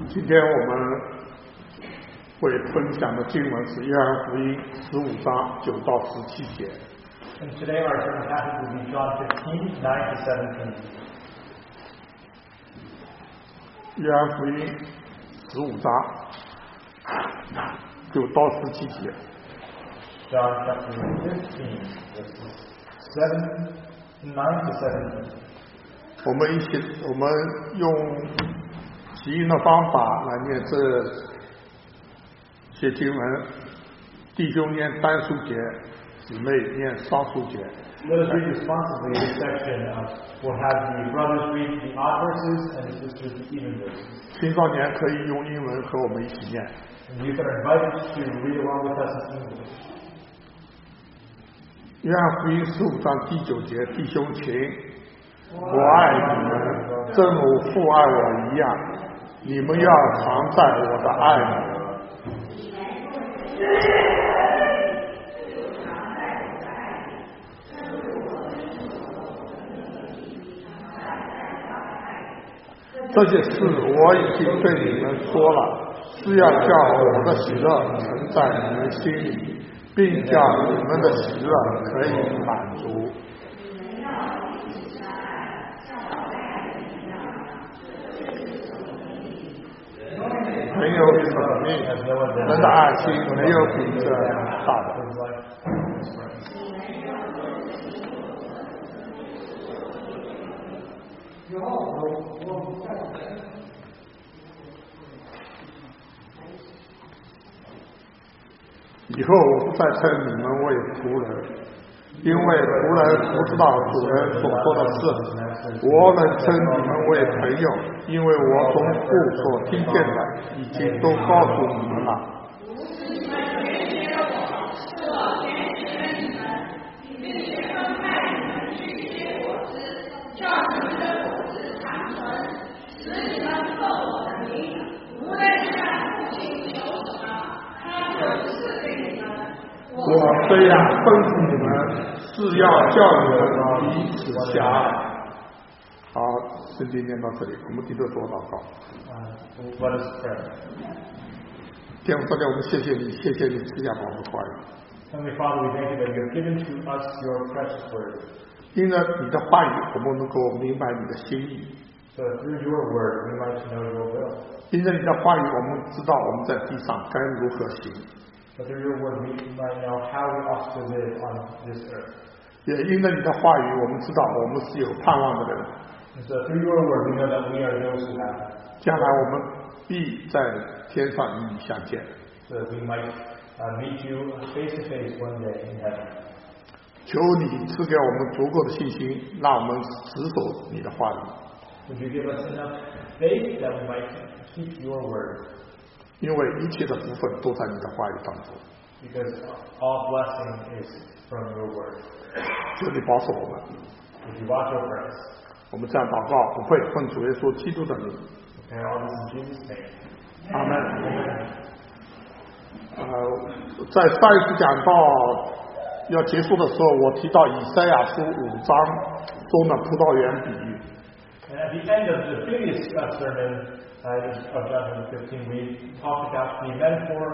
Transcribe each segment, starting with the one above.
今天我们会分享的经文是约翰福音15章9到17节。 And today our sermon passage will be John 15, 9 to 17. 约翰福音15章9到17节。 John chapter 15, verses 9 to 17. 我们用起因的方法来念这些经文，弟兄念单数节，姊妹念双数节。 Let us read responsibly this section. We'll have the brothers read the odd verses and the sisters the even verses. 青少年可以用英文和我们一起念。 And you are invited to read along with us in English. 约翰福音15章第9节，弟兄情，我爱你们，正如父爱我一样，你们要常在我的爱里。这些事我已经对你们说了，是要叫我的喜乐存在你们心里，并叫你们的喜乐可以满足。没有比人的爱心没有比这大的。以后我不再称你们为仆人，因为仆人不知道主人所做的事。我能称你们为朋友，因为我从父所听见的已经都告诉你们了。我虽然吩咐你们，是要叫你们彼此相爱。好，圣经念到这里，我们低头做祷告。 Let us pray. 天父上帝，我们谢谢你，谢谢你赐下宝贵话语。 Heavenly Father, we thank you that you have given to us your precious word. 因着你的话语，我们能够明白你的心意。 So through your word, we might know your will. 因着你的话语，我们知道我们在地上该如何行。 But through your word, we might know how we ought to live on this earth. 也因着你的话语，我们知道我们是有盼望的人。 And so through your word, we know that we are those who have. 将来我们必在天上与你相见。 So that we might meet you face to face one day in heaven. 求你赐给我们足够的信心，让我们持守你的话语。 Would you give us enough faith that we might keep your word? 因为一切的福分都在你的话语当中。 Because all blessing is from your word. 求你保守我们。 Would you watch over us? 我们这样祷告，不会奉主耶稣基督的名。 And all this in Jesus' name. 阿门。在上一次讲到要结束的时候，我提到以赛亚书5章中的葡萄园比喻。 And at the end of the previous sermon of John 15, we talked about the metaphor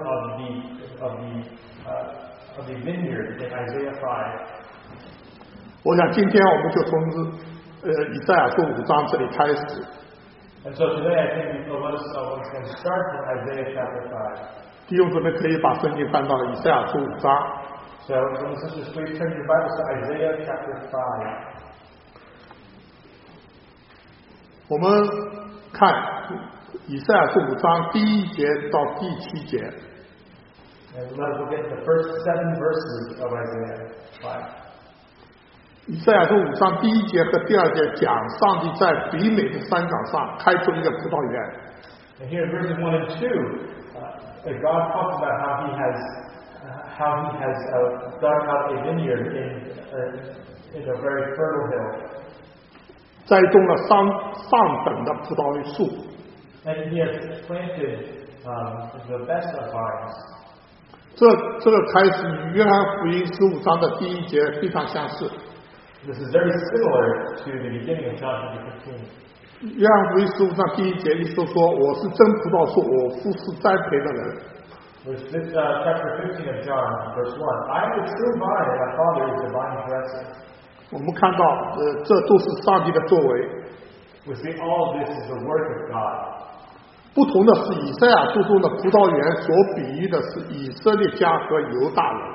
of the vineyard in Isaiah 5. 我想今天我们就从以赛亚书5章这里开始。 And so today I think let us can start from Isaiah chapter 5. 弟兄姊妹可以把圣经翻到以赛亚书5章。 So, brothers and sisters, please turn your Bibles to Isaiah chapter 5. 我们看以赛亚书5章第1节到第7节。 And let us look at the first 7 verses of Isaiah 5. 以赛亚书5章第1节和第2节讲上帝在比美的山岗上开出一个葡萄园。 And here in verses 1 and 2, God talks about how He has dug out a vineyard in a very fertile hill. 栽种了上等的葡萄树。 And He has planted the best of vines. 这个开始与约翰福音15章的第1节非常相似。 This is very similar to the beginning of John chapter 15. 约翰福音15章第1节，耶稣说：“我是真葡萄树，我父是栽培的人。” Chapter 15 of John, verse 1. I am the true vine, and my Father is the vine dresser. 我们看到，这都是上帝的作为。 We see all of this is the work of God. 不同的是，以赛亚书中的葡萄园所比喻的是以色列家和犹大人。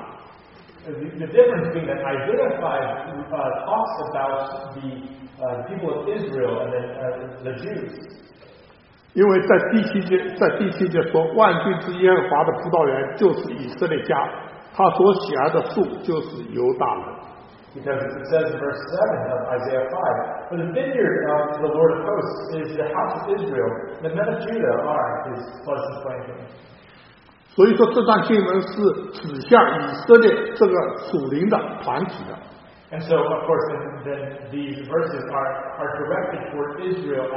The difference being that Isaiah 5 talks about the people of Israel and then the Jews. 因为在第七节说，万军之耶和华的葡萄园就是以色列家，他所喜爱的树就是犹大人。 Because it says in verse 7 of Isaiah 5, "For the vineyard of the Lord of hosts is the house of Israel, the men of Judah are his pleasant planting." 所以说，这段经文是指向以色列这个属灵的团体的。 And so, of course, then these verses are directed toward Israel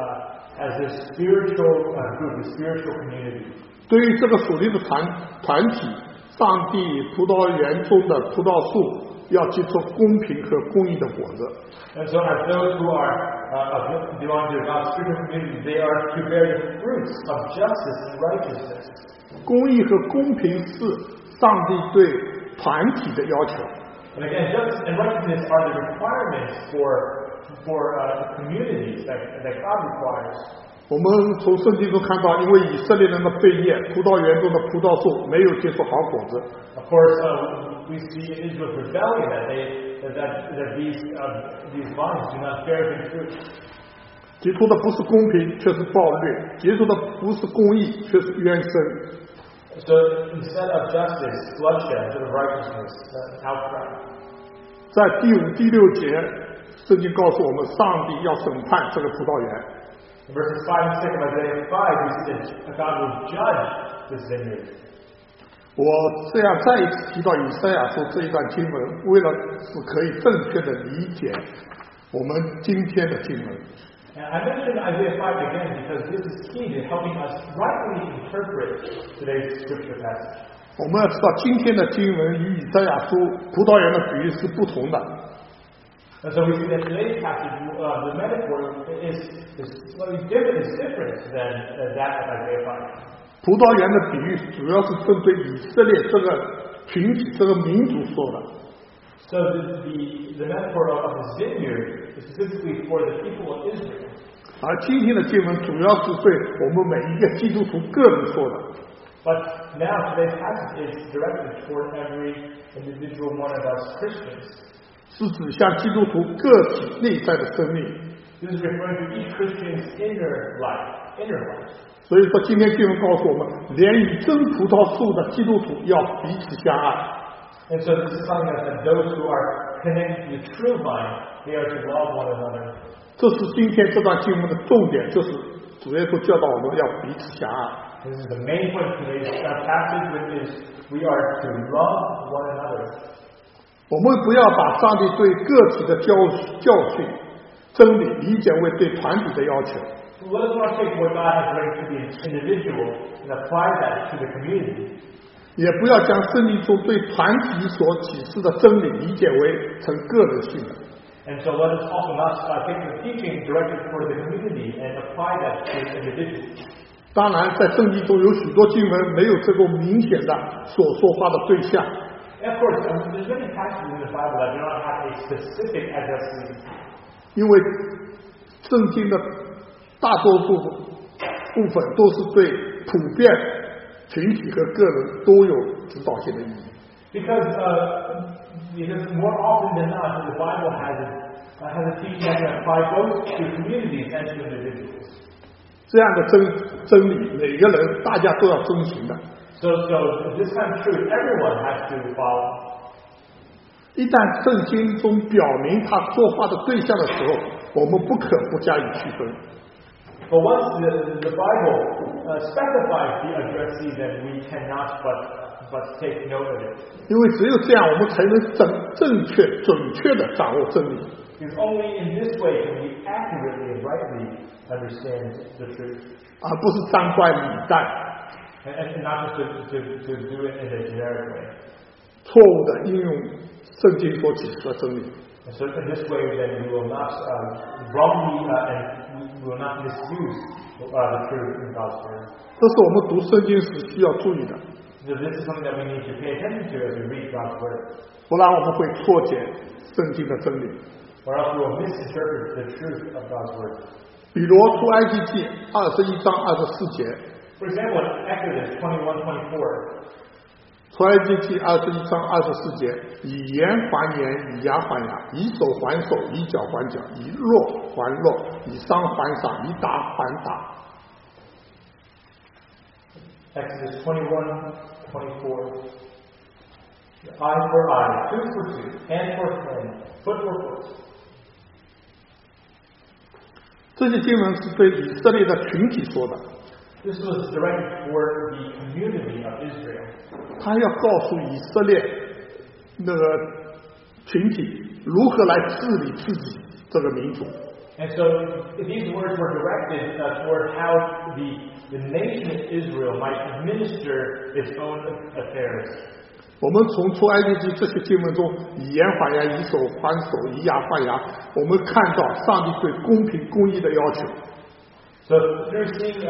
as a spiritual group, a spiritual community. 对于这个属灵的团体，上帝葡萄园中的葡萄树要结出公平和公义的果子。 And so, as those who belong to God's spiritual community, they are to bear the fruits of justice and righteousness. 公义和公平是上帝对团体的要求。 And again, justice and righteousness are the requirements for communities that God requires. 我们从圣经中看到，因为以色列人的悖逆，葡萄园中的葡萄树没有结出好果子。 Of course, we see in Israel's rebellion that these vines do not bear good fruit. 结出的不是公平，却是暴虐；结出的不是公义，却是冤声。 So instead of justice, bloodshed; instead of righteousness, outcry. 在第5、第6节，圣经告诉我们，上帝要审判这个葡萄园。 In verses 5 and 6 of Isaiah 5, we see that God will judge this vineyard. 我这样再一次提到以赛亚书这一段经文，为了是可以正确的理解我们今天的经文。 And I mentioned Isaiah 5 again because this is key to helping us rightly interpret today's scripture passage. 我们要知道，今天的经文与以赛亚书葡萄园的比喻是不同的。 And so we see that today's passage, the metaphor is slightly different, is different than that of Isaiah 5. 葡萄园的比喻主要是针对以色列这个群体、这个民族说的。 So the metaphor of this vineyard is specifically for the people of Israel. 而今天的经文主要是对我们每一个基督徒个人说的。 But now today's passage is directed toward every individual one of us Christians. 是指向基督徒个体内在的生命。 This is referring to each Christian's inner life. 所以说，今天经文告诉我们，连与真葡萄树的基督徒要彼此相爱。 And so this is telling us that those who are connected to the true vine, they are to love one another. 这是今天这段经文的重点，就是主耶稣教导我们要彼此相爱。 This is the main point of today's passage, which is we are to love one another. 我们不要把上帝对个体的教训、真理理解为对团体的要求。 Let us not take what God has written to the individual and apply that to the community. 也不要将圣经中对团体所启示的真理理解为成个人性的。 And so let us also not take the teaching directed for the community and apply that to individuals. 当然，在圣经中有许多经文没有这个明显的所说话的对象。 And of course, there's many passages in the Bible that do not have a specific addressee. 因为圣经的大多数部分都是对普遍群体和个人都有指导性的意义。 Because more often than not, the Bible has a teaching that can apply both to communities and to individuals. 这样的真理，每个人大家都要遵循的。 So this kind of truth, everyone has to follow. 一旦圣经中表明他说话的对象的时候，我们不可不加以区分。 But once the Bible specifies the addressee, then we cannot but take note of it. 因为只有这样，我们才能正确、准确地掌握真理。 Because only in this way can we accurately and rightly understand the truth. 而不是张冠李戴。 And not just to do it in a generic way. 错误的应用圣经所启示的真理。 And so in this way, then we will not wrongly and will not misuse the truth in God's word. 这是我们读圣经时需要注意的， So this is something that we need to pay attention to as we read God's word. 不然我们会错解圣经的真理。 Or else we will misinterpret the truth of God's word. 比如出埃及记21章24节， For example, in Exodus 21:24, 出埃及记21章24节，以言还言，以牙还牙，以手还手，以脚还脚，以弱还弱，以伤还伤，以打还打。 Exodus 21:24. Eye for eye, tooth for tooth, hand for hand, foot for foot. 这些经文是对以色列的群体说的， This was directed toward the community of Israel. 他要告诉以色列那个群体如何来治理自己这个民族。 And so these words were directed toward how the nation of Israel might administer its own affairs. 我们从出埃及记这些经文中，以言还牙，以手还手，以牙还牙，我们看到上帝对公平公义的要求。 So through seeing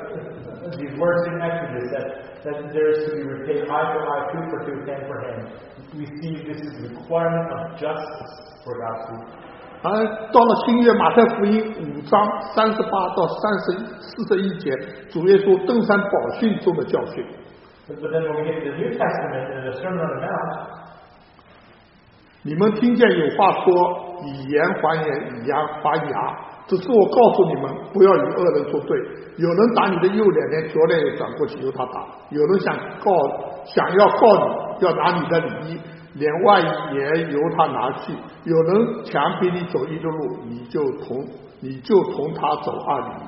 these words in Exodus that there is to be repaid eye for eye, tooth for tooth, hand for hand, we see this is the requirement of justice for God's people. 而到了新约马太福音5章38到41节，主耶稣登山宝训中的教训。 But then when we get to the New Testament and the Sermon on the Mount, 你们听见有话说，以言还言，以牙还牙。只是我告诉你们，不要与恶人作对。有人打你的右脸，连左脸也转过去由他打；有人想要告你，要拿你的里衣，连外衣也由他拿去。有人强逼你走一的路，你就同他走2里。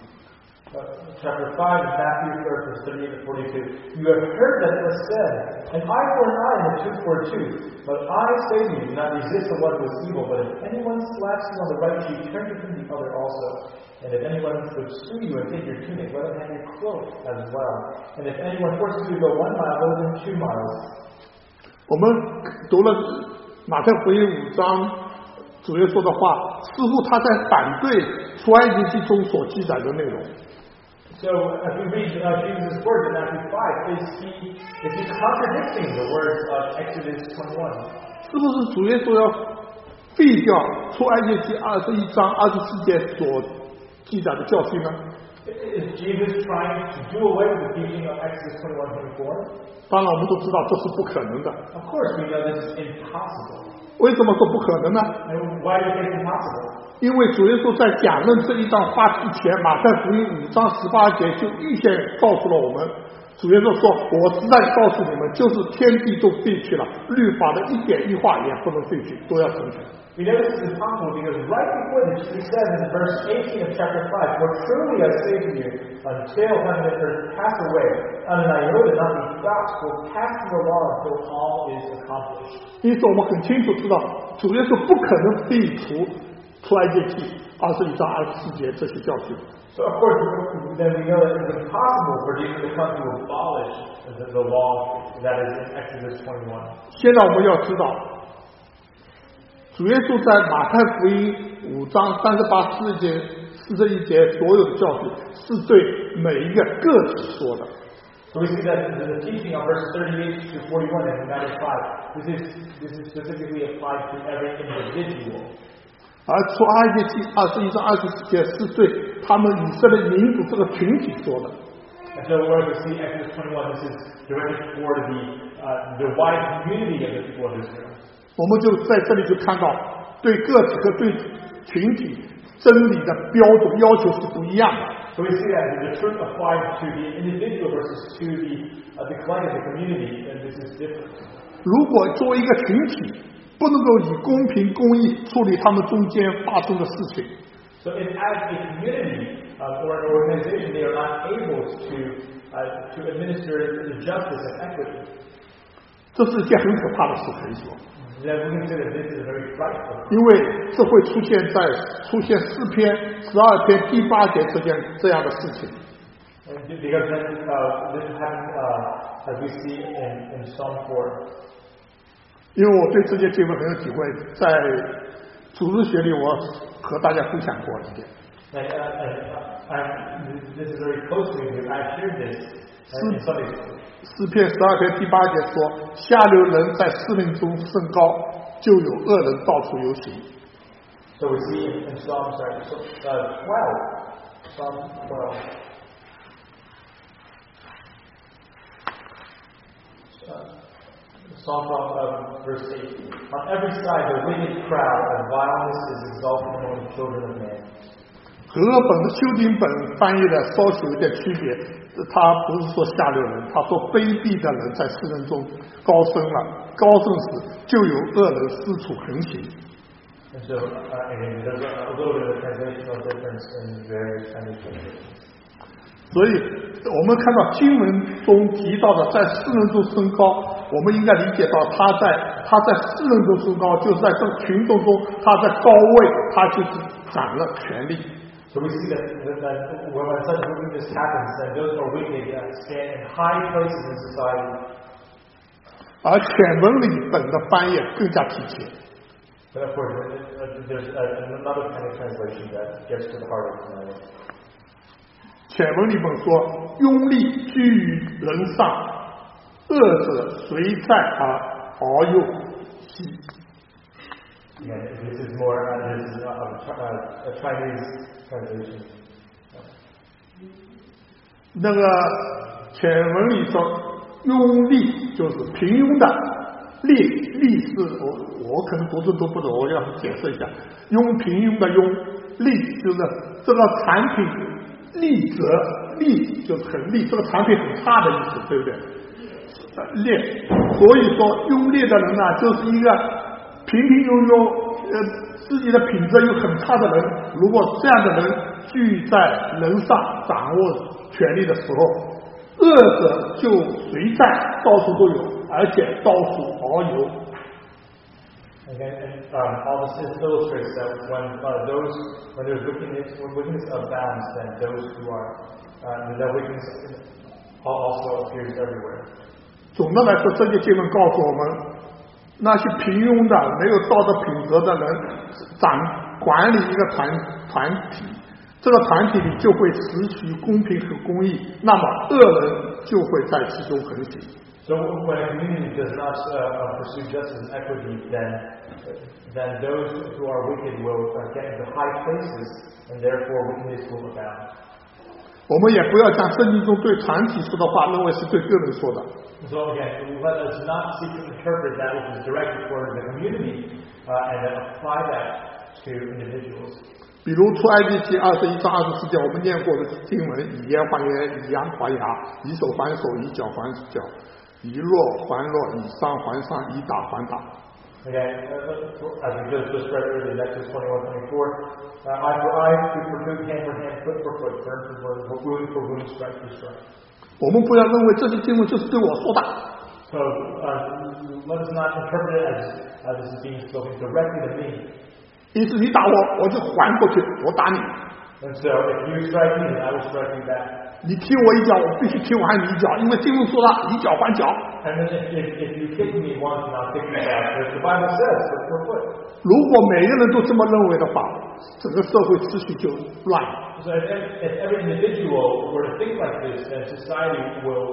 chapter 5, Matthew 3, verse 38 to 42. You have heard that it was said, an eye for an eye and a tooth for a tooth. But I say to you, do not resist the one who is evil. But if anyone slaps you on the right cheek, turn to him the other also. And if anyone would sue you and take your tunic, let him have your cloak as well. And if anyone forces you to go 1 mile, let him 2 miles. 我们读了马太福音5章主耶稣的话，似乎他在反对出埃及记中所记载的内容。 So, if we read Jesus' words in Matthew 5, is he contradicting the words of Exodus 21? 是不是主耶稣要废掉出埃及记21章24节所记载的教训呢？ Is Jesus trying to do away with the teaching of Exodus 21:24? 当然，我们都知道这是不可能的。 Of course, we know this is impossible. 为什么说不可能呢？ And why do you think it's impossible? 因为主耶稣在讲论这一章话之前，马太福音5章18节就预先告诉了我们，主耶稣说：“我实在告诉你们，就是天地都废去了，律法的一点一画也不能废去，都要成全。” We know this is impossible because right before this, he says in verse 18 of chapter 5, For truly I say to you, until heaven and earth pass away, and an iota not be stopped will pass through the law until all is accomplished. 因此，我们很清楚知道，主耶稣不可能废除出埃及记21章24节这些教训。 So of course, then we know that it's impossible for Jesus to come to abolish the law that is in Exodus 21. 现在我们要知道，主耶稣在马太福音5章38、41节所有的教训，是对每一个个体说的。 So we see that the teaching of verse 38 to 41 in Matthew 5, this is specifically applied to every individual. 而出埃及记21章24节是对他们以色列民族这个群体说的。 And so where we see Exodus 21, this is directed toward the wide community of the people of Israel. 我们就在这里就看到，对个体和对群体真理的标准要求是不一样的。 So we see that the truth applied to the individual versus to the collective, the community, and this is different. 如果作为一个群体，不能够以公平公义处理他们中间发生的事情， So if as a community or an organization they are not able to administer the justice and equity, 这是一件很可怕的事，可以说， then we consider this is very frightful. 因为这会出现诗篇12篇第8节这样的事情。 And because then this happened as we see in Psalm 4. 因为我对这些经文很有体会，在主日学里我和大家分享过一点。 This is very close to me because I shared this in Sunday school. 诗篇12篇第8节说：下流人在世人中升高，就有恶人到处游行。 So we see in Psalm 12. Psalm 12. Psalm 12, verse 8. On every side the wicked crowd and violence is exalted among the children of man. 和合本的修订本翻译的稍许有点区别，他不是说下流人，他说卑鄙的人在世人中高升了，高升时就有恶人四处横行。 And so, again, there's a little bit of a translational difference in various translations. 所以我们看到经文中提到的在世人中升高，我们应该理解到他在世人中升高，就是在这个群众中他在高位，他就是掌了权力。 So we see that when such wickedness happens, then those who are wicked stand in high places in society. 而全文里本的翻译更加贴切。 But of course, there's another kind of translation that gets to the heart of the matter. 全文里本说：拥立居于人上，恶者随在而又息。 Yeah, this is more a Chinese translation. 那个全文里说，拥立就是平庸的，立是我可能读字都不懂，我要解释一下。平庸的庸，立就是这个产品立则，立就是很立，这个产品很差的意思，对不对？劣，所以说拥立的人呢，就是一个平庸庸，自己的品质又很差的人。如果这样的人居在人上掌握权力的时候，恶者就随在，到处都有，而且到处遨游。 Again, all this illustrates that when there's wickedness abounds, then those who are the wickedness also appears everywhere. 总的来说，这些经文告诉我们，那些平庸的、没有道德品德的人管理一个团体，这个团体里就会失去公平和公义，那么恶人就会在其中横行。 So when a community does not pursue justice and equity, then those who are wicked will get into high places, and therefore wickedness will abound. 我们也不要将圣经中对团体说的话认为是对个人说的。 So again, let us not seek to interpret that which is directed toward the community and then apply that to individuals. 比如出埃及记21章24节，我们念过的经文：以牙还牙，以牙还牙，以手还手，以脚还脚，以弱还弱，以伤还伤，以打还打。 Again, as we just read earlier, Exodus 21:24, eye for eye, tooth for tooth, hand for hand, foot for foot, burn for wound for wound, strike for strike. 我们不要认为这些经文就是对我说的。 So let us not interpret it as this is being spoken directly to me. 意思你打我，我就还过去，我打你。 And so if you strike me, then I will strike you back. 你踢我一脚，我必须踢还你一脚，因为经文说了，以脚还脚。 And then if you kick me once, then I'll kick you back. Because the Bible says, foot for foot. 如果每个人都这么认为的话，整个社会秩序就乱了。 So if every individual were to think like this, then society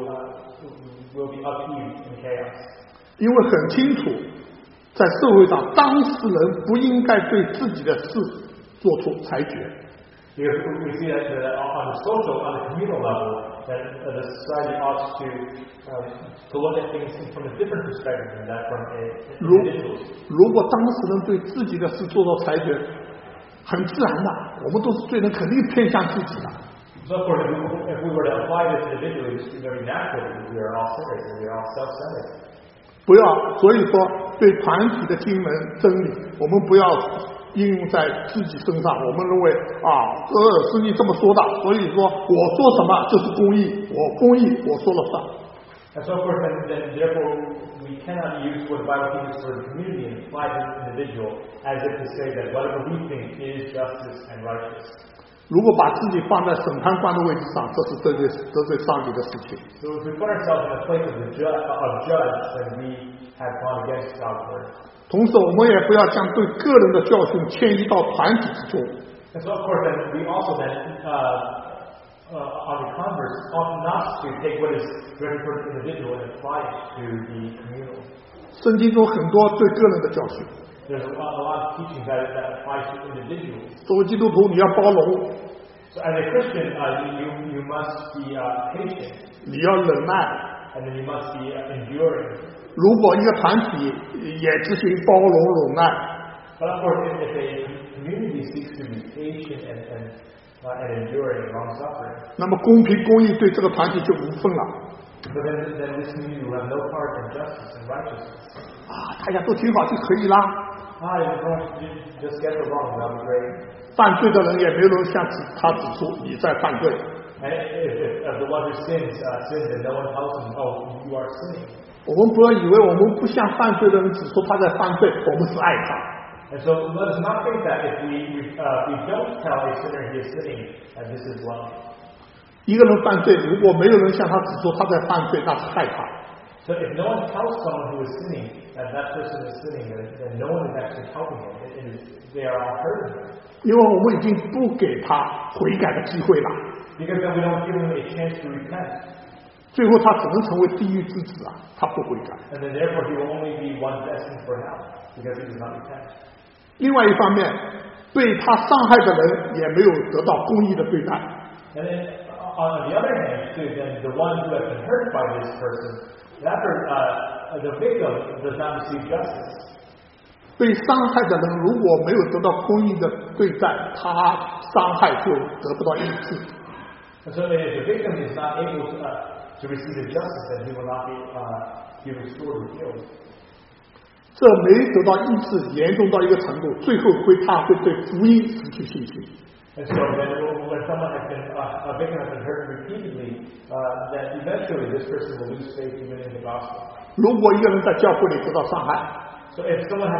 will be upheaved in chaos. 因为很清楚，在社会上，当事人不应该对自己的事做出裁决。 Because we see that on the social, on the communal level, that the society ought to look at things from a different perspective than that from individuals. 如果当事人对自己的事做出裁决，很自然的，我们都是罪人，肯定偏向自己的。 So of course, if we were to apply this individually, this would be very natural because we are all sinners and we are all self-centered. 不要，所以说对团体的经文真理，我们不要应用在自己身上。我们认为这是你这么说的，所以说我说什么就是公义，我说了算。 And so of course, then therefore, we cannot use what the Bible teaches for the community and apply to the individual as if to say that whatever we think is justice and righteous. 如果把自己放在审判官的位置上，这是得罪上帝的事情。 So if we put ourselves in the place of judge, then we have gone against God's word. 同时，我们也不要将对个人的教训迁移到团体之中。 And so, of course, then we also then, on the converse, ought not to take what is written for the individual and apply it to the communal. 圣经中很多对个人的教训。 There's a lot of teaching that applies to individuals. 作为基督徒，你要包容， So as a Christian, you must be patient, 你要忍耐。 and then you must be enduring. 如果一个团体也执行包容忍耐， But of course, if a community seeks to be patient and enduring, long-suffering, 那么公平公义对这个团体就无份了。 but then this community will have no part in justice and righteousness. 大家都挺好就可以啦。 You just get it wrong, that'll be great. 犯罪的人也没有人向他指出你在犯罪。 And if the one who sins, and no one tells him, oh, you are sinning. 我们不要以为我们不向犯罪的人指出他在犯罪，我们是爱他。 And so let us not think that if we don't tell a sinner he is sinning, this is love. 一个人犯罪，如果没有人向他指出他在犯罪，那是害他。 So if no one tells someone who is sinning that person is sinning, then no one is actually helping him. They are all hurting him. 因为我们已经不给他悔改的机会了， Because then we don't give him a chance to repent. 最后他只能成为地狱之子啊！他不悔改。 And then therefore he will only be one destined for hell, because he does not repent. 另外一方面，被他伤害的人也没有得到公义的对待。 And then on the other hand, too, then the one who has been hurt by this person, the victim does not receive justice. 被伤害的人如果没有得到公义的对待，他伤害就得不到医治。 And so if the victim is not able to receive the justice, then he will not be restored or healed. 这没得到医治，严重到一个程度，最后他会对福音失去信心。 And so then when someone has been, a victim has been hurt repeatedly, that eventually this person will lose faith even in the gospel. 如果一个人在教会里得到伤害， So if someone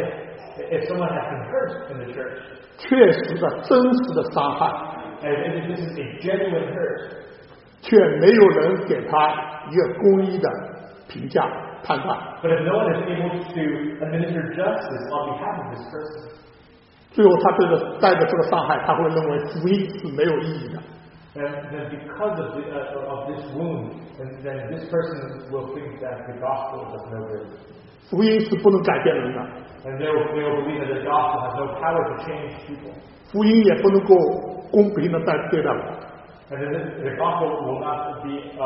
has been hurt in the church, 确实的真实的伤害， and if this is a genuine hurt, 却没有人给他一个公义的评价判断， but if no one is able to administer justice on behalf of this person, 最后他带着这个伤害，他会认为福音是没有意义的。 then because of this wound, then this person will think that the gospel does no good. 福音是不能改变人的， And they will believe that the gospel has no power to change people. 福音也不能够公平的对待我。 And the gospel will not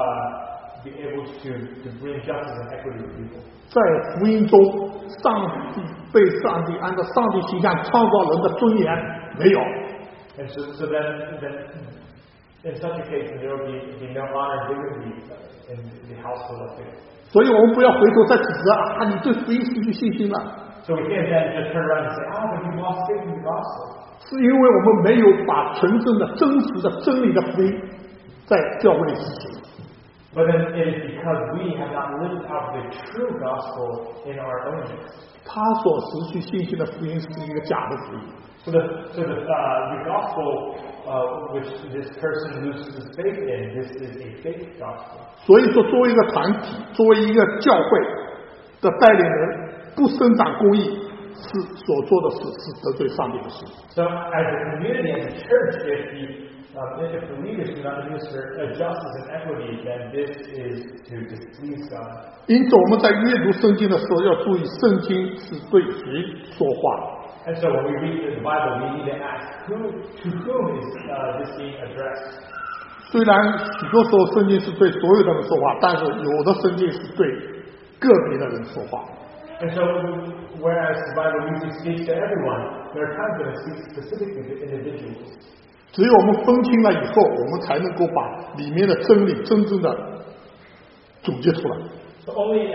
be able to bring justice and equity to people. 在福音中，上帝被上帝按照上帝形象创造人的尊严没有。 And so then in such a case, there will be no honor and dignity in the household of faith. 所以我们不要回头再指责你对福音失去信心了， So we can't then just turn around and say, but you lost faith in the gospel. 是因为我们没有把纯正的、真实的、真理的福音在教会里实行。 But then it is because we have not lived out the true gospel in our own midst. 他所失去信心的福音是一个假的福音。 So the gospel which this person loses faith in, this is a fake gospel. 所以说，作为一个团体，作为一个教会的带领人，不伸展公义是所做的事是得罪上帝的事。 So as a community, as a church, if the leaders do not administer justice and equity, then this is to displease God. 因此，我们在阅读圣经的时候要注意，圣经是对谁说话。 And so when we read the Bible, we need to ask, to whom is this being addressed? 虽然许多时候圣经是对所有的人说话，但是有的圣经是对个别的人说话。 And so, whereas the Bible usually speaks to everyone, there are times when it speaks specifically to individuals. 只有我们分清了以后，我们才能够把里面的真理真正的总结出来。 So only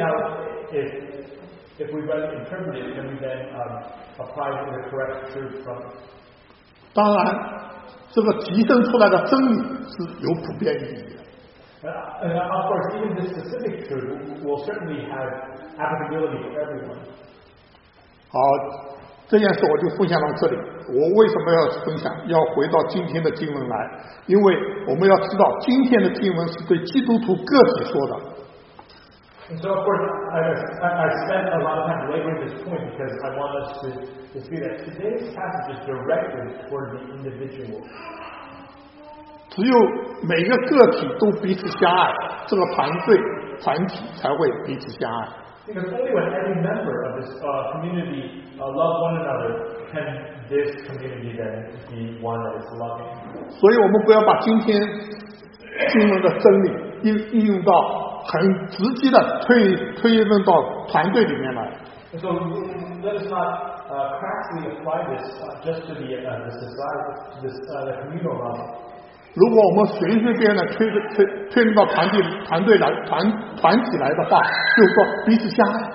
if we then interpret it, can we then apply the correct truth from it. 当然，这个提升出来的真理是有普遍意义的。 And of course, even this specific truth will certainly have applicability to everyone. 好，这件事我就分享到这里。我为什么要分享？要回到今天的经文来，因为我们要知道今天的经文是对基督徒个体说的。 And so, of course, I spent a lot of time laboring this point because I want us to see that today's passage is directed toward the individual. 只有每个个体都彼此相爱，这个团体才会彼此相爱。 Because only when every member of this community love one another can this community then be one that is loving. 所以我们不要把今天经文的真理应用到很直接的推论到团队里面来。 And so let us not crassly apply this just to the society, to the communal level. 如果我们随便的推论到团体来的话，就是说彼此相爱。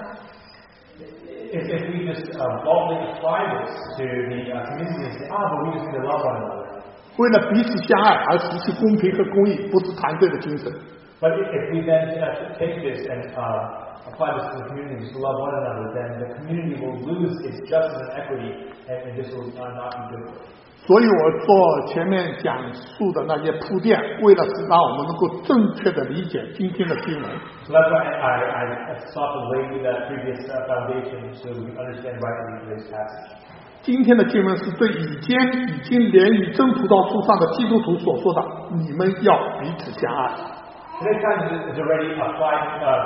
If we just boldly apply this to the community and say, but we just need to love one another. 为了彼此相爱而实现公平和公义，不是团队的精神。 But if we then take this and apply this to the community to love one another, then the community will lose its justice and equity, and this will not be good. 所以我做前面讲述的那些铺垫，为了是让我们能够正确的理解今天的经文。 So that's why I sought to lay that previous foundation so we can understand rightly today's passage. 今天的经文是对已经连于真葡萄树上的基督徒所说的：你们要彼此相爱。 Today's passage is already applied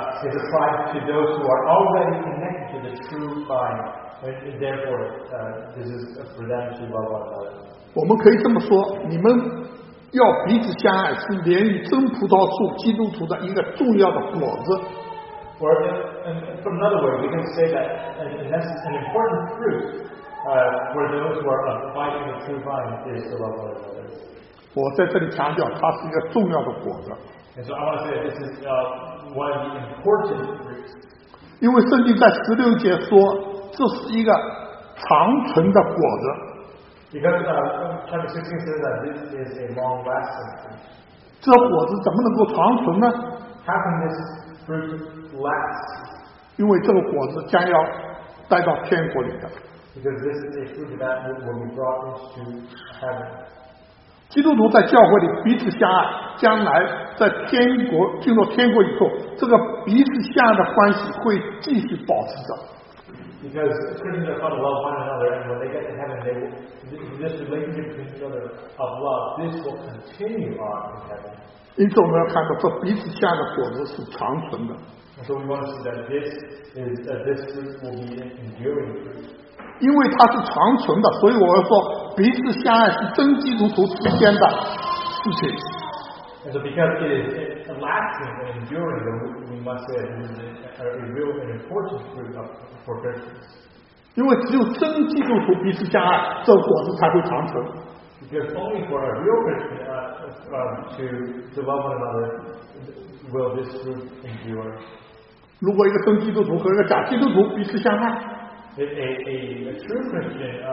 to those who are already connected to the true vine, and therefore this is for them to love one another. 我们可以这么说，你们要彼此相爱，是连于真葡萄树基督徒的一个重要的果子。 Or from another way, we can say that an important fruit for those who are abiding the true vine is to love one another. 我在这里强调，它是一个重要的果子。 And so I want to say that this is one of the important fruits. 因为圣经在16节说，这是一个长存的果子。 Because chapter 16 says that this is a long-lasting fruit. 这果子怎么能够长存呢？ How can this fruit last? 因为这个果子将要带到天国里的。 Because this is a fruit that will be brought into heaven. 基督徒在教会里彼此相爱，将来在进入天国以后，这个彼此相爱的关系会继续保持着。 Because Christians are called to love one another, and when they get to heaven, this relationship between each other of love, this will continue on in heaven. 因此，我们要看到这彼此相爱的果子是长存的。 And so we want to see that this fruit will be an enduring fruit. 因为它是长存的，所以我要说，彼此相爱是真基督徒之间的事情。 And so because it is lasting and enduring, we must say that this is a real and important fruit for Christians. 因为只有真基督徒彼此相爱，这果子才会长存。 Because only for a real Christian to love one another will this fruit endure. 如果一个真基督徒和一个假基督徒彼此相爱， If a true Christian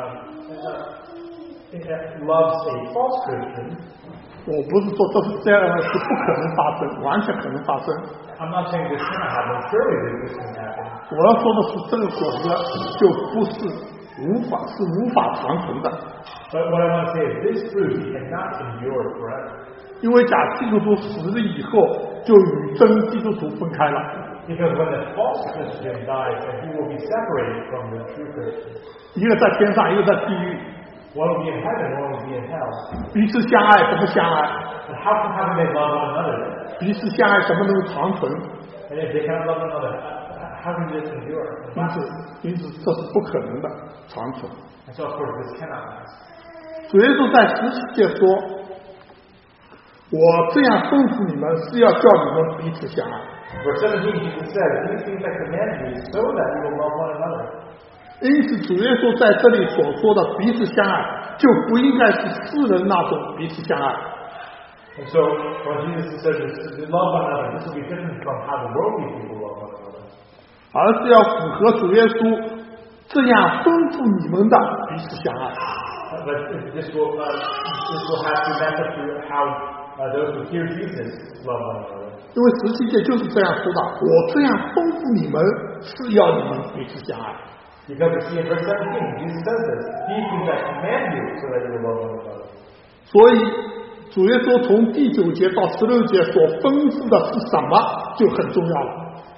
loves a false Christian, 我不是说这样的事不可能发生，完全可能发生。 I'm not saying this cannot happen. Surely this can happen. 我要说的是，这个果子就不是无法长存的。 But what I want to say is this fruit cannot endure forever. 因为假基督徒死了以后，就与真基督徒分开了。 Because when the false Christian dies, then he will be separated from the true Christian. 一个在天上，一个在地狱。 One will be in heaven, one will be in hell. 彼此相爱，怎么相爱？ And how can they love one another? 彼此相爱，怎么能够长存？ And if they cannot love one another, how can this endure? 因此，这是不可能的长存。 And so, of course, this cannot last. 主耶稣在17节说：“我这样吩咐你们，是要叫你们彼此相爱。” Verse 17, Jesus says, "These things I command you, so that you will love one another." 因此，主耶稣在这里所说的彼此相爱，就不应该是世人那种彼此相爱。 And so, when Jesus says to love one another, this will be different from how the worldly people love one another. 而是要符合主耶稣这样吩咐你们的彼此相爱。 But this will have to match up to how those who hear Jesus love one another. 因为17节就是这样说的：“我这样吩咐你们，是要你们彼此相爱。” Because you see in verse 17, Jesus says this, "These things I command you, so that you will love one another." 所以主耶稣从第9节到16节所吩咐的是什么，就很重要了。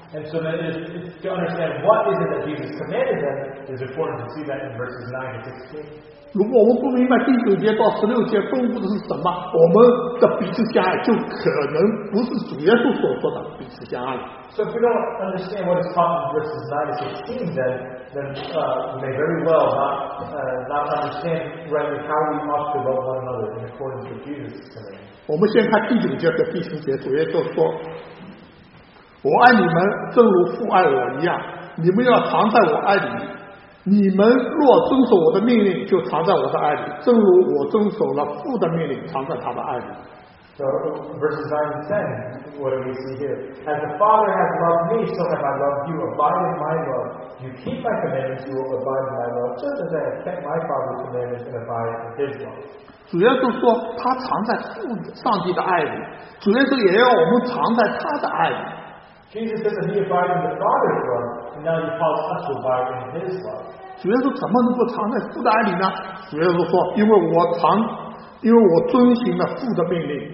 And so then to understand what is it that Jesus commanded them is important to see that in verses 9 to 16. 如果我们不明白第9节到16节吩咐的是什么，我们的彼此相爱就可能不是主耶稣所说的彼此相爱。 So if we don't understand what is taught in verses 9 to 16, then we may very well not understand rightly how we ought to love one another in accordance with Jesus' command. 我们先看第9节和第10节，主耶稣说：“我爱你们，正如父爱我一样，你们要常在我爱里。你们若遵守我的命令，就常在我的爱里，正如我遵守了父的命令，常在他的爱里。” So verses 9 and 10, what do we see here? As the Father has loved me, so have I loved you. Abide in my love. You keep my commandments, you will abide in my love, just as I have kept my Father's commandments and abide in his love. 主耶稣说他常在上帝的爱里，主耶稣也要我们常在他的爱里。 Jesus says that he abides in the Father's love, and now he calls us to abide in his love. 主耶稣怎么能够常在父的爱里呢？主耶稣说，因为我遵行了父的命令。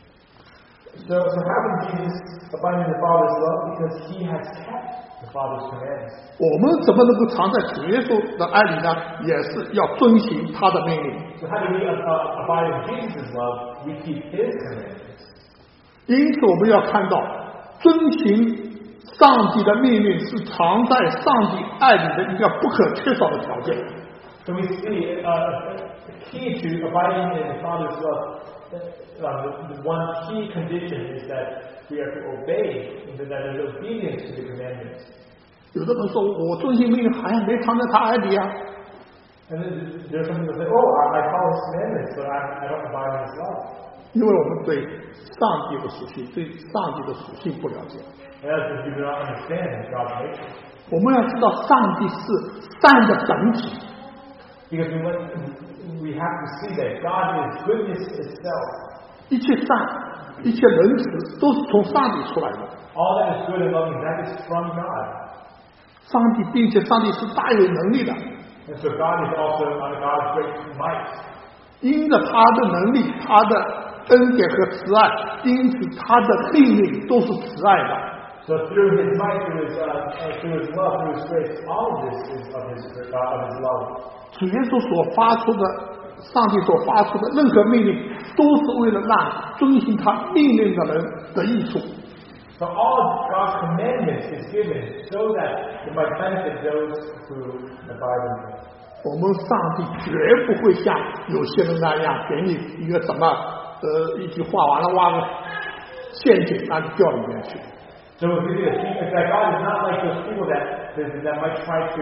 So how can Jesus abide in the Father's love? Because he has kept the Father's commandments. 我们怎么能够常在主耶稣的爱里呢？也是要遵行他的命令。 So how do we abide in Jesus' love? We keep his commandments. 因此我们要看到遵行上帝的命令是常在上帝爱里的一个不可缺少的条件。 So we see the key to abiding in the Father's love. The one key condition is that we are to obey, that there is obedience to the commandments. 有的人说我遵行命令好像没常在他爱里啊。 And then there's some people say, I follow his commandments, but I don't abide in his love. 因为我们对上帝的属性、对上帝的属性不了解。 And that's because we do not understand God's nature. 我们要知道上帝是善的本体。 Because we have to see that God is goodness itself. 一切善、一切仁慈都是从上帝出来的。 All that is good and loving, that is from God. 上帝，并且上帝是大有能力的。 And so God is also on God's great might. 因着他的能力、他的恩典和慈爱，因此他的命令都是慈爱的。 So through his might, through his love, through his grace, all of this is of his love. 主耶稣所发出的，上帝所发出的任何命令，都是为了让遵行他命令的人得益处。 So all of God's commandments is given so that it might benefit those who abide in him. 我们上帝绝不会像有些人那样给你一个什么一句话完了挖个陷阱让你掉里面去。 So if we see that God is not like those people that might try to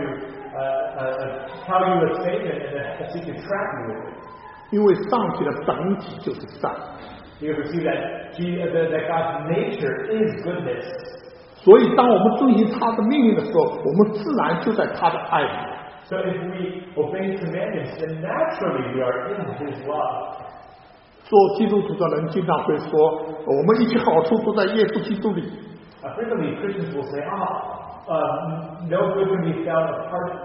tell you a statement and seek to trap you with it. 因为上帝的本体就是善。 Because we see that God's nature is goodness. 所以当我们遵行他的命令的时候，我们自然就在他的爱里。 So if we obey his commandments, then naturally we are in his love. 做基督徒的人经常会说，我们一切好处都在耶稣基督里。 Frequently Christians will say, no good can be found apart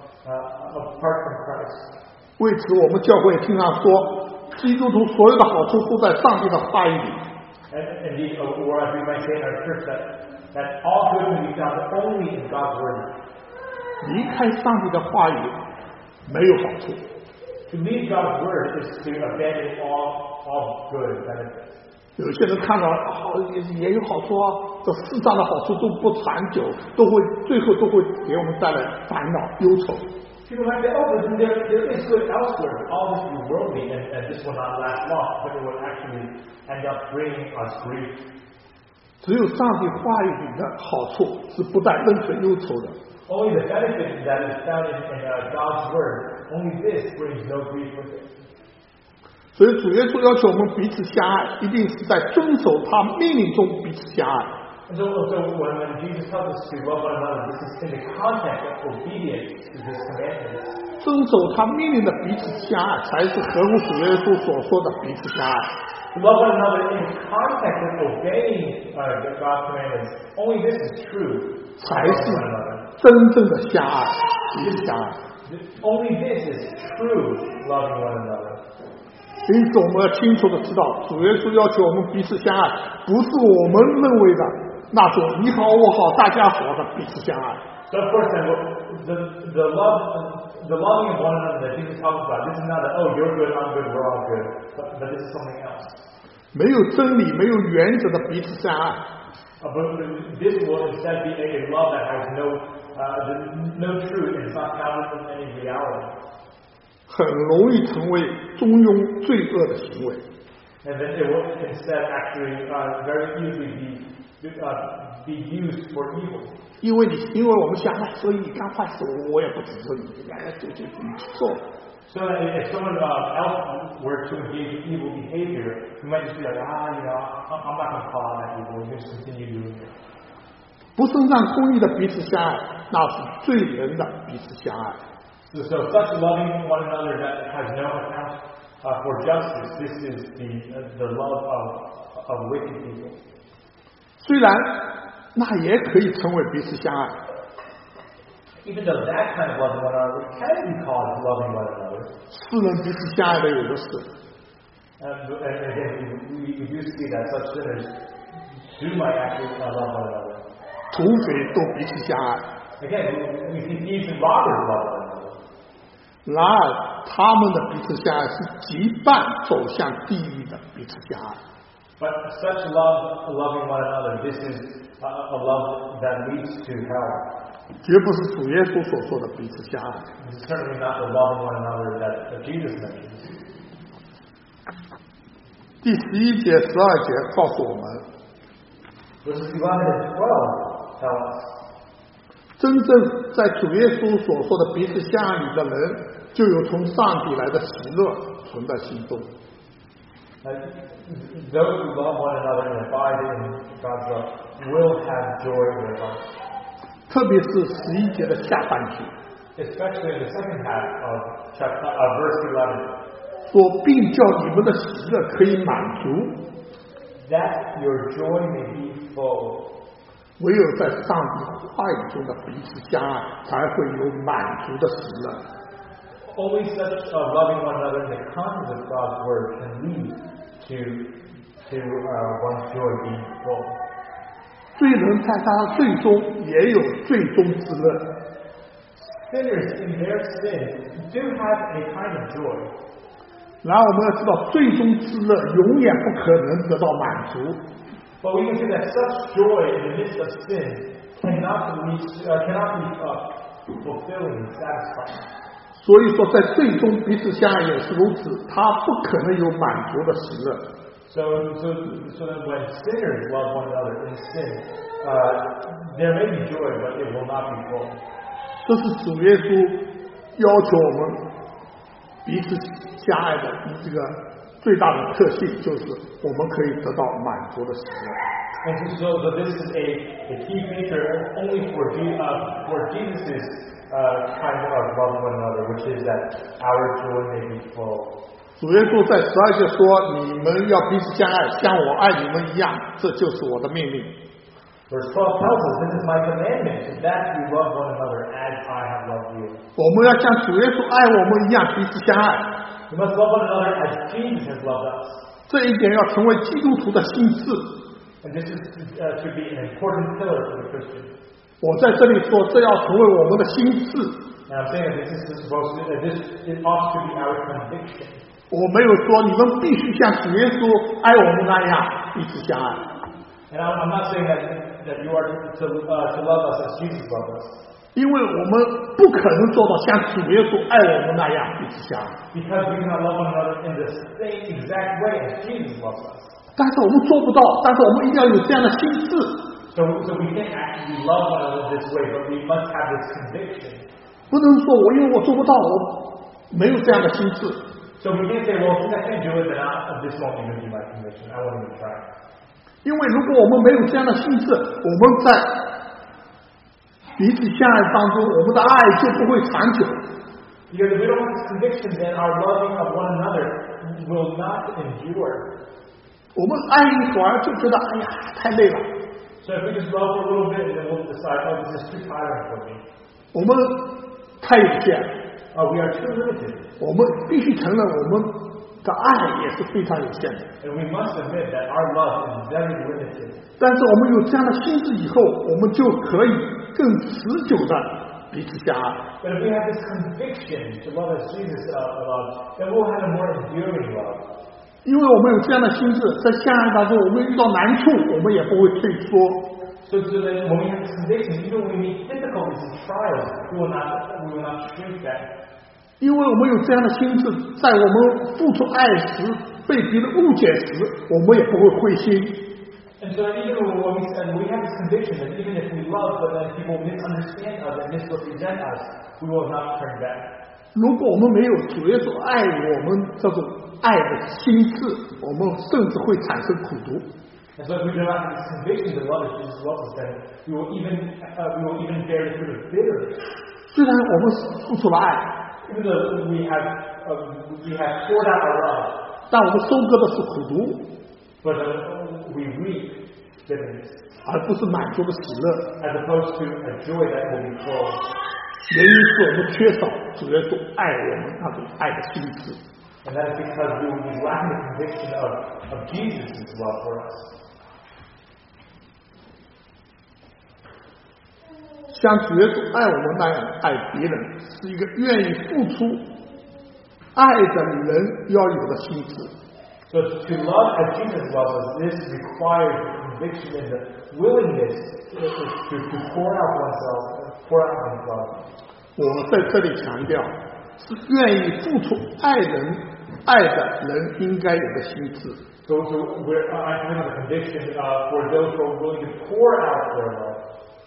from Christ. 为此，我们教会经常说，基督徒所有的好处都在上帝的话语里。 And indeed, or as we might say in our church, that all good can be found only in God's word. 离开上帝的话语没有好处。 To leave God's word is to abandon all good benefits. 有些人看到也有好处啊，这世上的好处都不长久，最后都会给我们带来烦恼、忧愁。 People might say, but there is good elsewhere. All this is worldly, and this will not last long, but it will actually end up bringing us grief. 只有上帝话语里的好处是不带任何忧愁的。 Only the benefit that is found in God's word, only this brings no grief with it. 所以主耶稣要求我们彼此相爱，一定是在遵守他命令中彼此相爱。 So when Jesus tells us to love one another, this is in the context of obedience to his commandments. 遵守他命令的彼此相爱，才是合乎主耶稣所说的彼此相爱。 To love one another in the context of obeying God's commandments, only this is true. 才是真正的相爱，彼此相爱。 Only this is true loving one another. 因此，我们要清楚的知道，主耶稣要求我们彼此相爱，不是我们认为的那种你好我好大家好的彼此相爱。 So of course, then the loving of one another that Jesus talks about, this is not that, oh, you're good, I'm good, we're all good, but this is something else. 没有真理没有原则的彼此相爱。 But this will instead be a love that has no truth and it's not founded in any reality. 很容易成为中庸罪恶的行为。 And then it will instead actually very easily be used for evil. 因为我们相爱，所以你干坏事我也不指责你，就你去做。 So that if someone else were to engage in evil behavior, you might just be like, I'm not going to call out that evil. We'll just continue doing it. 不伸张公义的彼此相爱，那是罪人的彼此相爱。 So such loving one another that has no account for justice, this is the love of wicked people. 虽然那也可以成为彼此相爱。 Even though that kind of loving one another can be called loving one another. 世人彼此相爱的有的是。 And again, we do see that such sinners might actually love one another. 土匪都彼此相爱。 Again, we see thieves and robbers love one another. 然而他们的彼此相爱是结伴走向地狱的彼此相爱。 But such loving one another, this is a love that leads to hell. 绝不是主耶稣所说的彼此相爱。 This is certainly not the loving one another that Jesus mentions. 第11节、12节告诉我们， Verses 11 and 12 tell us. 真正在主耶稣所说的彼此相爱里的人，就有从上帝来的喜乐存在心中。 Those who love one another and abide in God's love will have joy in their hearts. 特别是11节的下半句， Especially in the second half of verse 11. 说并叫你们的喜乐可以满足， That your joy may be full. 唯有在上帝话语中的彼此相爱，才会有满足的喜乐。 Only such loving one another in the context of God's word can lead to one's joy being full. 罪人在他罪中也有罪中之乐。 Sinners in their sin do have a kind of joy. 然而我们要知道，罪中之乐永远不可能得到满足。 But we can see that such joy in the midst of sin cannot be fulfilling and satisfying. 所以说，在罪中彼此相爱也是如此，他不可能有满足的喜乐。 So that when sinners love one another in sin, there may be joy, but it will not be full. 这是主耶稣要求我们彼此相爱的这个最大的特性，就是我们可以得到满足的喜乐。 And so this is a key feature only for Jesus' kind of love one another, which is that our joy may be full. 主耶稣在12节说：“你们要彼此相爱，像我爱你们一样，这就是我的命令。” Verse 12 tells us, "This is my commandment, that you love one another as I have loved you." 我们要像主耶稣爱我们一样彼此相爱。 We must love one another as Jesus has loved us. 这一点要成为基督徒的心智。 And this is to be an important pillar for the Christian. 我在这里说，这要成为我们的心智。 And I'm saying that it ought to be our conviction. 我没有说你们必须像主耶稣爱我们那样彼此相爱。 And I'm not saying that you are to love us as Jesus loved us. 因为我们不可能做到像主耶稣爱我们那样彼此相爱。 Because we cannot love one another in the same exact way as Jesus loves us. 但是我们做不到，但是我们一定要有这样的心智。 So we can't actually love one another this way, but we must have this conviction. 不能说因为我做不到，我没有这样的心智。 So we can't say, well, since I can't do it, then this won't even be my conviction. I won't even try. 因为如果我们没有这样的心智，我们在彼此相爱当中，我们的爱就不会长久。 Because if we don't have this conviction, then our loving of one another will not endure. 我们爱一会儿就觉得哎呀太累了。 So if we just love for a little bit, then we'll decide, oh, this is too tiring for me. 我们太有限， We are too limited. 我们必须承认我们的爱也是非常有限的。 And we must admit that our love is very limited. 但是我们有这样的心智以后，我们就可以更持久的彼此相爱。 But if we have this conviction to love as Jesus loves, then we'll have a more enduring love. 因为我们有这样的心智，在相爱当中，我们遇到难处，我们也不会退缩。 So that when we have this conviction, even when we meet difficulties and trials, we will not shrink back. 因为我们有这样的心智，在我们付出爱时被别人误解时，我们也不会灰心。 And so even when we have this conviction that even if we love, but then people misunderstand us and misrepresent us, we will not turn back. 如果我们没有主耶稣爱我们这种爱的心智，我们甚至会产生苦毒。 And so if we do not have this conviction that love is Jesus loves us, then we will even bear the fruit of bitterness. 虽然我们付出了爱， Even though we have poured out our love, 但我们收割的是苦毒， but we reap bitterness, 而不是满足的喜乐。 as opposed to a joy that will be full. 原因是我们缺少主耶稣爱我们那种爱的心智。 And that is because we will be lacking the conviction of Jesus' love for us. 像主耶稣爱我们那样爱别人，是一个愿意付出爱的人要有的心智。 So to love as Jesus loves us, this requires the conviction and the willingness to pour out oneself. 我在这里强调，是愿意付出爱的人应该有的心智。 So I have the conviction for those who are willing to pour out their love.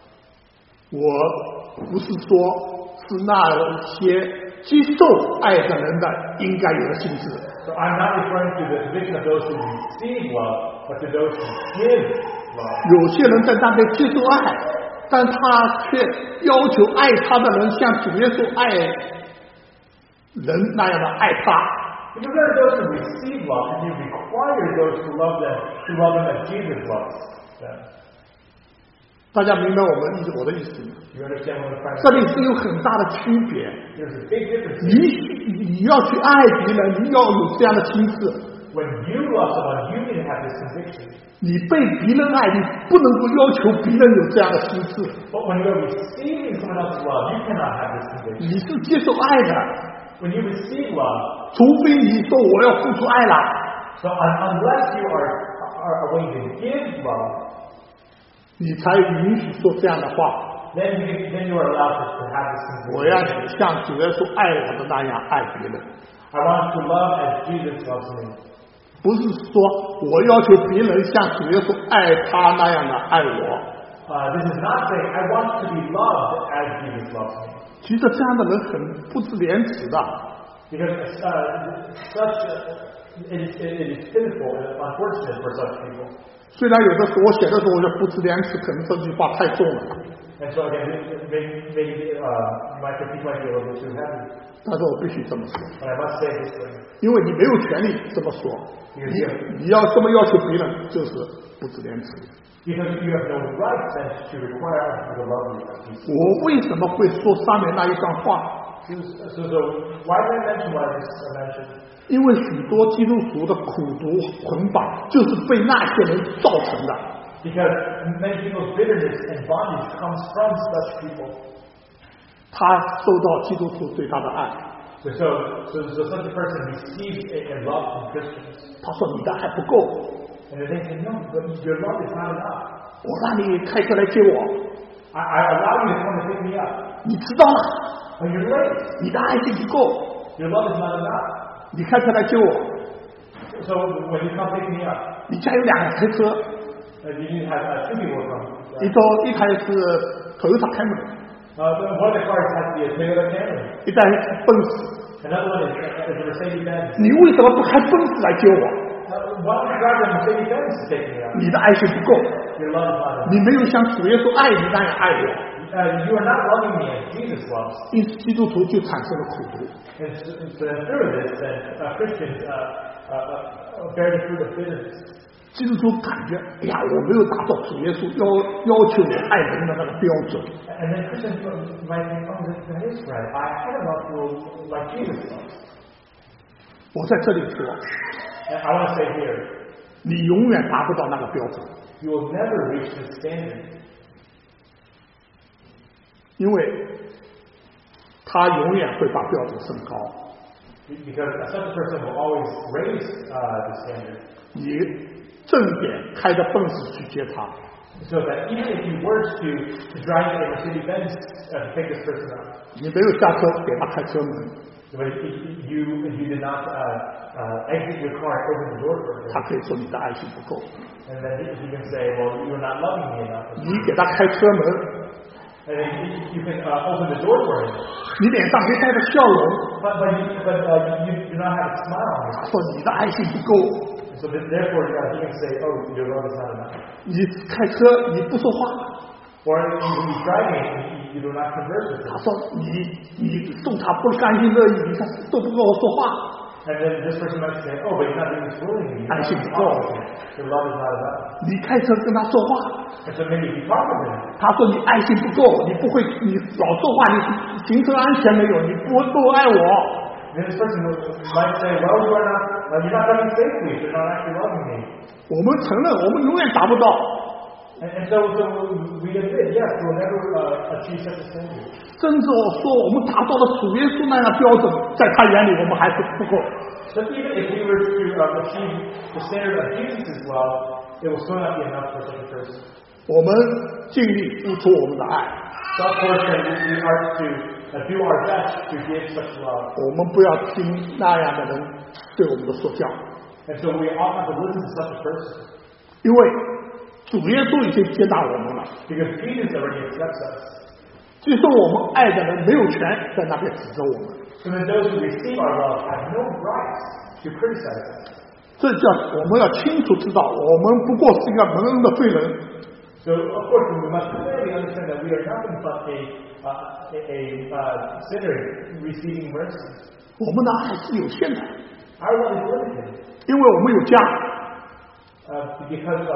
我不是说是那些接受爱的人的应该有的心智。 So I'm not referring to the conviction of those who receive love, but to those who give love. 有些人在那边接受爱，但他却要求爱他的人像主耶稣爱人那样的爱他。 Because there are those who receive love, and you require those who love them as Jesus loves them. 大家明白我的意思吗？ You understand what I'm trying to 这里是有很大的区别。 There's a big difference. 你要去爱别人，你要有这样的心智。 When you love someone, you need to have this conviction. 你被别人爱，你不能够要求别人有这样的心智。 But when you're receiving someone else's love, you cannot have this conviction. 你是接受爱的， When you receive love, 除非你说我要付出爱了， so unless you are willing to give love, 你才允许说这样的话。 then you are allowed to have this 我要 conviction. 像主耶稣爱我的那样爱别人， I want to love as Jesus loves me. 不是说我要求别人像主耶稣爱他那样的爱我。 This is not saying I want to be loved as Jesus loves me. 其实这样的人很不知廉耻的。 Because it is sinful and unfortunate for such people. 虽然有的时候我写的时候我就不知廉耻，可能这句话太重了， And so again, maybe my critique might be a little bit too heavy. 但是我必须这么说， But I must say it this way. 因为你没有权利这么说。你要这么要求别人，就是不知廉耻。 Because you have no right then to require others to love you as Jesus. 我为什么会说上面那一段话？ So why did I mention what I just mentioned? 因为许多基督徒的苦毒捆绑，就是被那些人造成的。 Because many people's bitterness and bondage comes from such people. 他受到基督徒对他的爱， So such a person receives a love from Christians. 他说你的爱不够， And they say, no, but your love is not enough. 我让你开车来接我， I allow you to come and pick me up. 你迟到了， But you're late. 你的爱心不够， Your love is not enough. 你开车来接我， So when you come pick me up, 你家有2台车， you need to have two people come. 一台是 Toyota Camry， One of the cars has to be a Toyota Camry. 一台是奔驰。 Another one is a Mercedes-Benz. 你为什么不开奔驰来接我？ Why don't you drive a Mercedes-Benz to take me out? 你的爱心不够， Your love is not enough. 你没有像主耶稣爱你那样爱我， You are not loving me as Jesus loves. 因此基督徒就产生了苦毒。 And so then through this, then Christians bear the fruit of bitterness. 基督徒感觉，哎呀，我没有达到主耶稣要求我爱人的那个标准。 And then Christians might think, oh, that is right. I had a love for like Jesus loves. 我在这里说， And I want to say here, 你永远达不到那个标准， you will never reach the standard 因为他永远会把标准升高。 because such a person will always raise the standard. 你正点开着奔驰去接他， So that even if you were to drive a Mercedes-Benz to pick this person up, 你没有下车给他开车门， but if you did not exit your car and open the door for him, 他可以说你的爱心不够。 and then he can say, well, you're not loving me enough. 你给他开车门， And then you can open the door for him. 你脸上没带着笑容， But you do not have a smile on 他 your 说你的爱心不够。 face. So therefore he can say, oh, your love is not enough. 你开车你不说话， Or when he's driving, you do not converse with 他 him. 说你对他不甘心乐意，你看都不跟我说话。 And then this person might say, oh, but he's not doing this willingly. I see. Your love is not enough. 你开车跟他说话， And so maybe if you talk with him, 他说你爱心不够，你不会，你老说话，你行车安全没有，你不爱我。 then this person might say, well, you're not driving safely. You're not actually loving me. 我们承认，我们永远达不到， And so we admit, yes, we'll never achieve such a standard. 甚至我说我们达到了主耶稣那样的标准，在他眼里我们还是不够。 But even if we were to achieve the standard of Jesus as well, it will still not be enough for such a person. 我们尽力付出我们的爱， So of course, then we are to do our best to give such love. 我们不要听那样的人对我们的说教， And so we ought not to listen to such a person 因为主耶稣已经接纳我们了。 because Jesus already accepts us. 据说我们爱的人没有权在那边指责我们， So then those who receive our love have no right to criticize us. 这叫我们要清楚知道，我们不过是一个蒙恩的罪人。 So of course we must clearly understand that we are nothing but a sinner receiving mercy. 我们的爱是有限的， Our love is limited 因为我们有家， because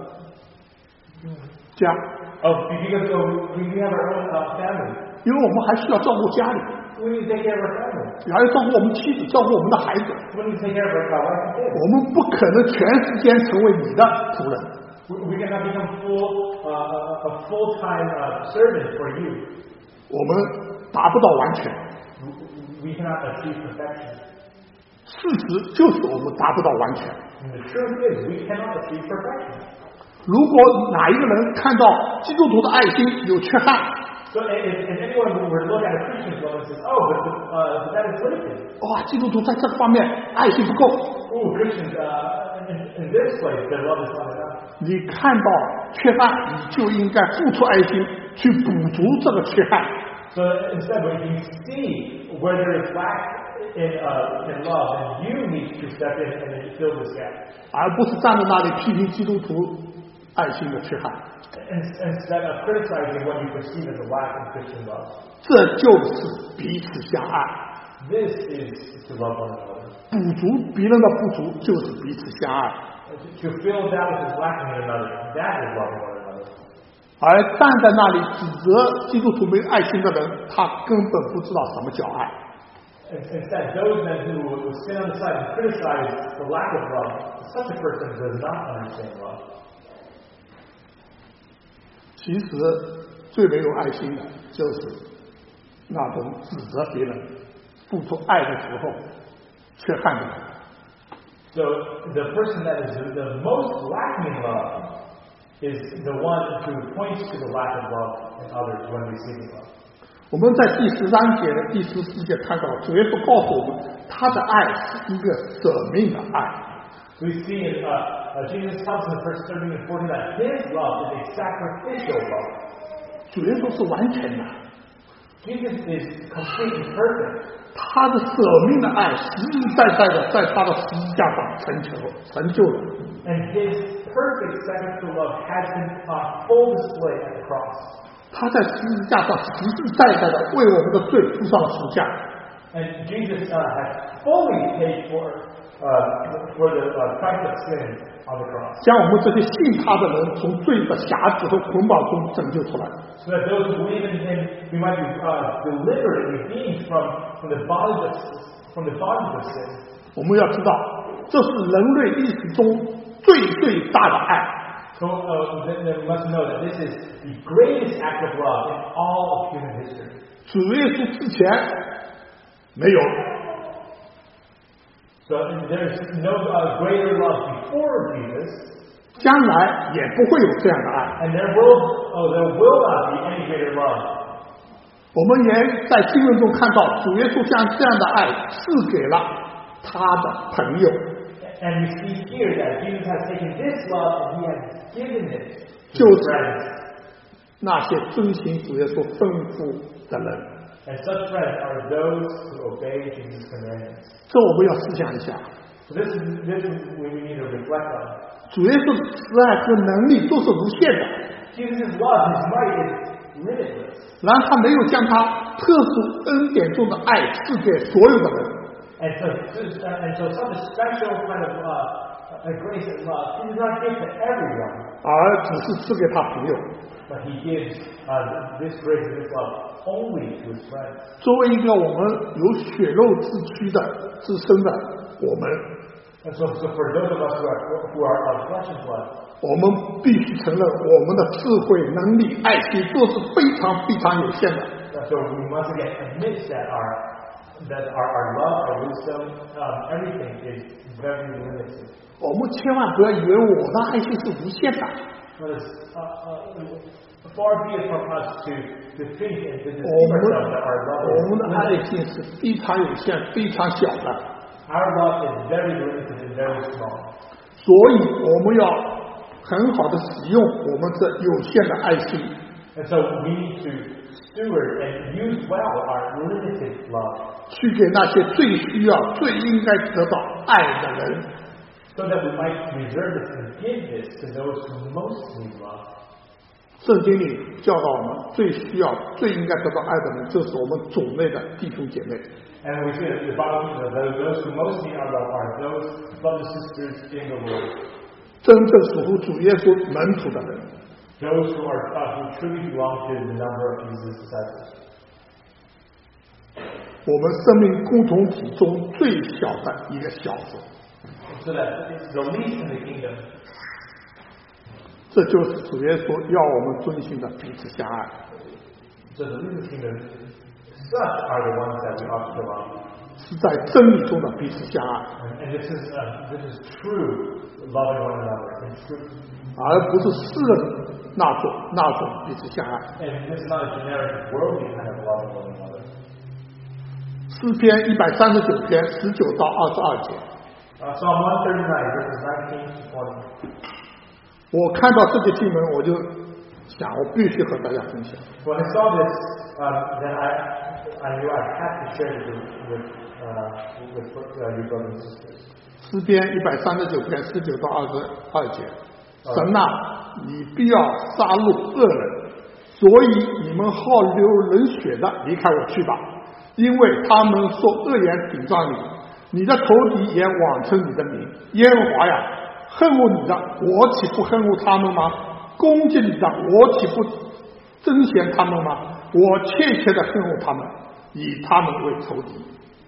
家， we have our own family. 因为我们还需要照顾家里， We need to take care of our family. 还要照顾我们妻子，照顾我们的孩子。 We need to take care of our wife and kids. 我们不可能全时间成为你的仆人， We cannot become a full-time servant for you. 我们达不到完全。 We cannot achieve perfection. 事实就是我们达不到完全。 And the truth is, we cannot achieve perfection. 如果哪一个人看到基督徒的爱心有缺憾， So if anyone were to look at a Christian's love and says, oh, but that is limited. 哇，基督徒在这个方面爱心不够。 Oh, Christians, in this place, their love is not enough. 你看到缺憾，你就应该付出爱心去补足这个缺憾。 So instead, when you see where there is lack in love, then you need to step in and fill this gap. 而不是站在那里批评基督徒爱心的缺憾。 Instead of criticizing what you perceive as a lack in Christian love. 这就是彼此相爱。 This is to love one another. 补足别人的不足，就是彼此相爱。 To fill that which is lacking in another. That is loving one another. 而站在那里指责基督徒没爱心的人，他根本不知道什么叫爱。 Instead, those men who stand on the side and criticize the lack of love, such a person does not understand love. 其实最没有爱心的，就是那种指责别人、付出爱的时候缺憾的人。 So the person that is the most lacking in love is the one who points to the lack of love in others when receiving love. 我们在第13节、第14节看到，主耶稣告诉我们，他的爱是一个舍命的爱。 We see in Jesus tells in the first 13 and 14 that his love is a sacrificial love. 主耶稣是完全的， Jesus is complete and perfect. 他的舍命的爱实实在在的在他的十字架上成就了。 And his perfect sacrificial love has been on full display at the cross. 他在十字架上实实在在的为我们的罪付上了赎价。 And Jesus has fully paid for the price of sin on the cross. 将我们这些信他的人从罪的辖制和捆绑中拯救出来。 So that those who believe in him, we might be delivered and redeemed from the bondage of sin. 我们要知道，这是人类历史中最大的爱。 So then we must know that this is the greatest act of love in all of human history. 主耶稣之前没有。 So there is no greater love before Jesus. 将来也不会有这样的爱。 And there will not be any greater love. 我们也在经文中看到，主耶稣将这样的爱赐给了他的朋友。 And we see here that Jesus has taken this love and he has given it to 就 his 是 friends. 那些遵行主耶稣吩咐的人。 And such friends are those who obey Jesus' commandments. 这我们要思想一下。 So this is what we need to reflect on. 主耶稣的慈爱和能力都是无限的。 Jesus' love, his might is limitless. 然而他没有将他特殊恩典中的爱赐给所有的人。 And so such a special kind of grace and love, he does not give to everyone, 而只是赐给他朋友。 but he gives this grace and this love only to his friends. 作为一个我们有血肉之躯的自身的我们， And so for those of us who are of flesh and blood, 我们必须承认我们的智慧、能力、爱心都是非常有限的。 so we must again admit that our love, our wisdom, everything is very limited. 我们千万不要以为我的爱心是无限的。 But far be it from us to think and to deceive 我 ourselves that our love 们的 is 爱 limited. 心是非常有限、非常小的。 Our love is very limited and very small. 所以我们要很好的使用我们这有限的爱心， And so we need to steward and use well our limited love, 去给那些最需要、最应该得到爱的人。 so that we might reserve this and give this to those who most need love. 圣经里教导我们，最需要、最应该得到爱的人，就是我们种类的弟兄姐妹。 And we see that the Bible teaches that those who most need our love are those brothers and sisters in the Lord, 真正属乎主耶稣门徒的人。 those who truly belong to the number of Jesus' disciples. 我们生命共同体中最小的一个小子， So that it's the least in the kingdom. 这就是主耶稣要我们遵循的彼此相爱。 So the least in the kingdom, such are the ones that we ought to love. 是在真理中的彼此相爱， And this is true loving one another in truth. 而不是世人那种彼此相爱。 And this is not a generic worldly kind of loving one another. 诗篇139篇19到22节， Psalm 139 verses 19 to 20. 我看到这个经文，我就想，我必须和大家分享。 When I saw this, then I knew I had to share it with you brothers and sisters. 诗篇139篇19到22节，神啊，你必要杀戮恶人，所以你们好流人血的离开我去吧，因为他们说恶言顶撞你，你的仇敌也妄称你的名。耶和华呀，恨恶你的，我岂不恨恶他们吗？攻击你的，我岂不憎嫌他们吗？我切切的恨恶他们，以他们为仇敌。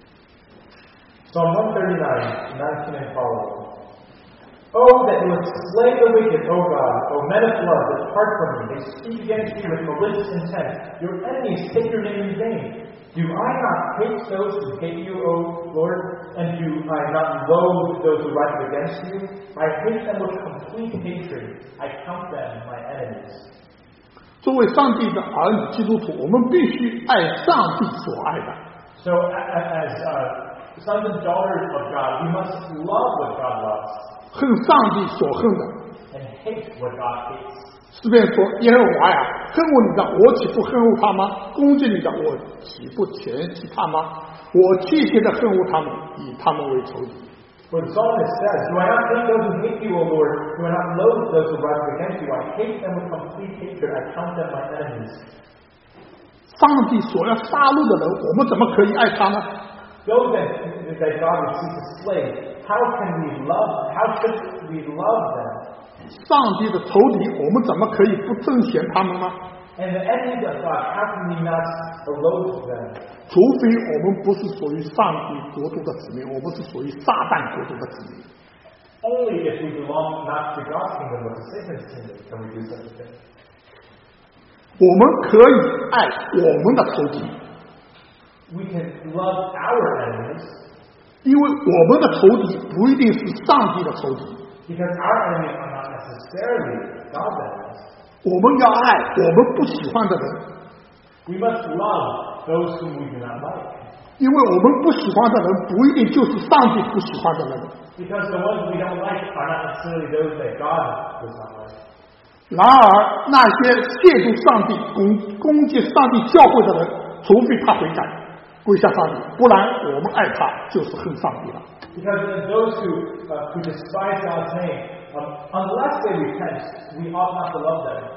Psalm 139, 19 and following. Oh, that you would slay the wicked, O God, O men of blood, depart from me. They speak against you with malicious intent. Your enemies take your name in vain. Do I not hate those who hate you, O Lord? And do I not loathe those who rise against you? I hate them with complete hatred. I count them my enemies. 作为上帝的儿女基督徒，我们必须爱上帝所爱的。 So as sons and daughters of God, we must love what God loves 恨上帝所恨的。 and hate what God hates. 诗篇说：“耶和华呀，恨恶你的，我岂不恨恶他吗？攻击你的，我岂不嫌弃他吗？我切切的恨恶他们，以他们为仇敌。” For the psalmist says, Do I not hate those who hate you, O Lord? Do I not loathe those who rise against you? I hate them with complete hatred. I count them my enemies. 上帝所要杀戮的人，我们怎么可以爱他呢？ Those that God would seek to slay, how should we love them? 上帝的仇敌，我们怎么可以不憎嫌他们呢？ And the enemies of God, how can we not loathe them? 除非我们不是属于上帝国度的子民，我们是属于撒旦国度的子民。 Only if we belong not to God's kingdom but to Satan's kingdom can we do such a thing. 我们可以爱我们的仇敌， We can love our enemies 因为我们的仇敌不一定是上帝的仇敌。 because our enemies are not necessarily God's enemies. 我们要爱我们不喜欢的人， We must love those whom we do not like 因为我们不喜欢的人不一定就是上帝不喜欢的人。 because the ones we don't like are not necessarily those that God does not like. 然而，那些亵渎上帝、攻击上帝教会的人，除非他悔改，归向上帝，不然我们爱他就是恨上帝了。 Because those who despise God's name, unless they repent, we ought not to love them.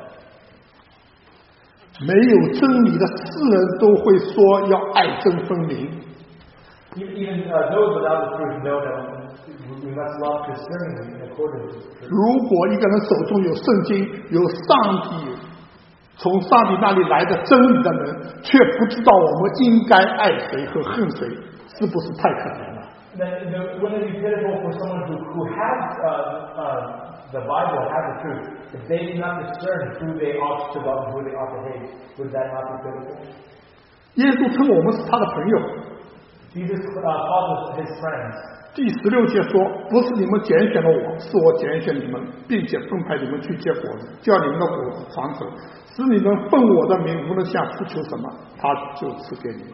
没有真理的世人都会说要爱憎分明， Even those without the truth know that we must love discerningly in accordance with the truth. 如果一个人手中有圣经，有上帝从上帝那里来的真理的人，却不知道我们应该爱谁和恨谁，是不是太可怜了？ Then wouldn't it be pitiful for someone who has the Bible, has the truth, if they do not discern who they ought to love and who they ought to hate? Would that not be pitiful? 耶稣称我们是他的朋友。 Jesus calls us his friends. 第16节说：“不是你们拣选了我，是我拣选你们，并且分派你们去结果子，叫你们的果子长成，使你们奉我的名无论向父求什么，他就赐给你们。”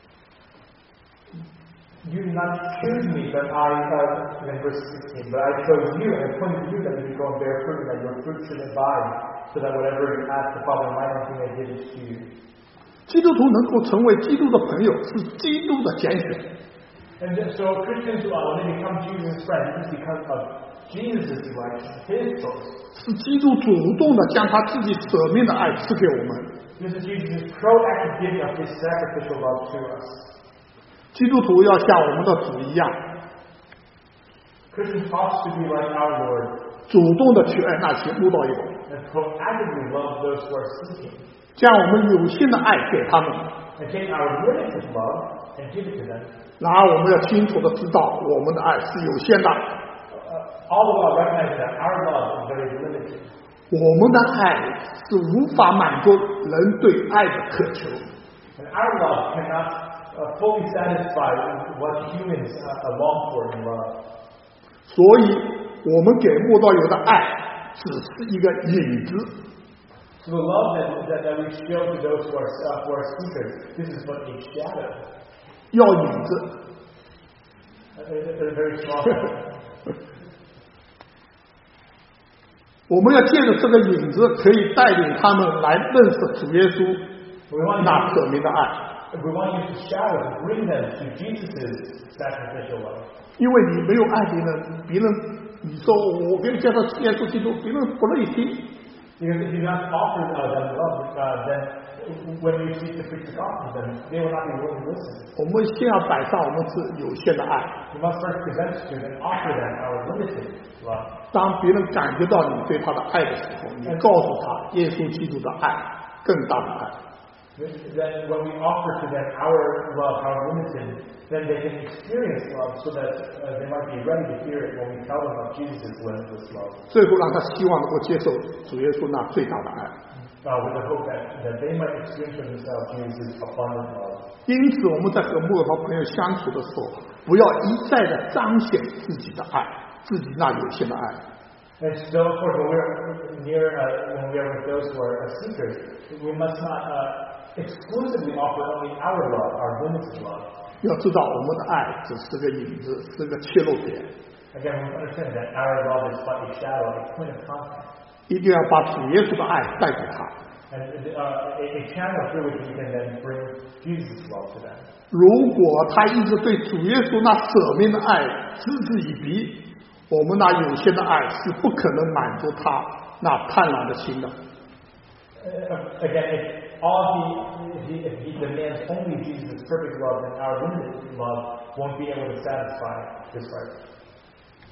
You did not choose me, but in verse 16, but I chose you and appointed you that you should go and bear fruit, and that your fruit should abide, so that whatever you ask the Father in my name, he may give it to you. 基督徒能够成为基督的朋友，是基督的拣选。 And so Christians, when they become Jesus' friends, this is because of Jesus' election, his choice. 是基督主动的将他自己舍命的爱赐给我们。 This is Jesus' proactive giving of his sacrificial love to us. 基督徒要像我们的主一样， Christians ought to be like our Lord 主动的去爱那些慕道友， and proactively love those who are seeking, 将我们有限的爱给他们。 and take our limited love and give it to them. 然而，我们要清楚的知道，我们的爱是有限的， All the while recognizing that our love is very limited. 我们的爱是无法满足人对爱的渴求。 And our love cannot fully satisfy what humans long for in love. 所以，我们给慕道友的爱只是一个影子。 So the love that we show to those who are seekers, this is but a shadow. 要影子， A very small shadow. 我们要借着这个影子，可以带领他们来认识主耶稣 We want 那舍命的爱。 we want to use the shadow to bring them to Jesus' sacrificial love. 因为你没有爱别人，别人你说我给你介绍耶稣基督，别人不乐意听。 Because if you not offer them love, then when you seek to preach the gospel to them, they will not be willing to listen. 我们先要摆上我们是有限的爱。 We must first present to them and offer them our limited love. 当别人感觉到你对他的爱的时候，你告诉他耶稣基督的爱，更大的爱。 Then when we offer to them our love, our limited, then they can experience love so that they might be ready to hear it when we tell them of Jesus' limitless love. 最后让他希望能够接受主耶稣那最大的爱。 With the hope that they might experience for themselves Jesus' abundant love. 因此，我们在和慕道朋友相处的时候，不要一再的彰显自己的爱，自己那有限的爱。 And so, of course, when we are with those who are seekers, we must not exclusively offer only our love, our limited love. 要知道，我们的爱只是个影子，是个切入点。 Again, we understand that our love is but a shadow, a point of contact. 一定要把主耶稣的爱带给他。 And a channel through which we can then bring Jesus' love to them. 如果他一直对主耶稣那舍命的爱嗤之以鼻，我们那有限的爱是不可能满足他那贪婪的心的。 Again, if he demands only Jesus' perfect love, then our limited love won't be able to satisfy his heart.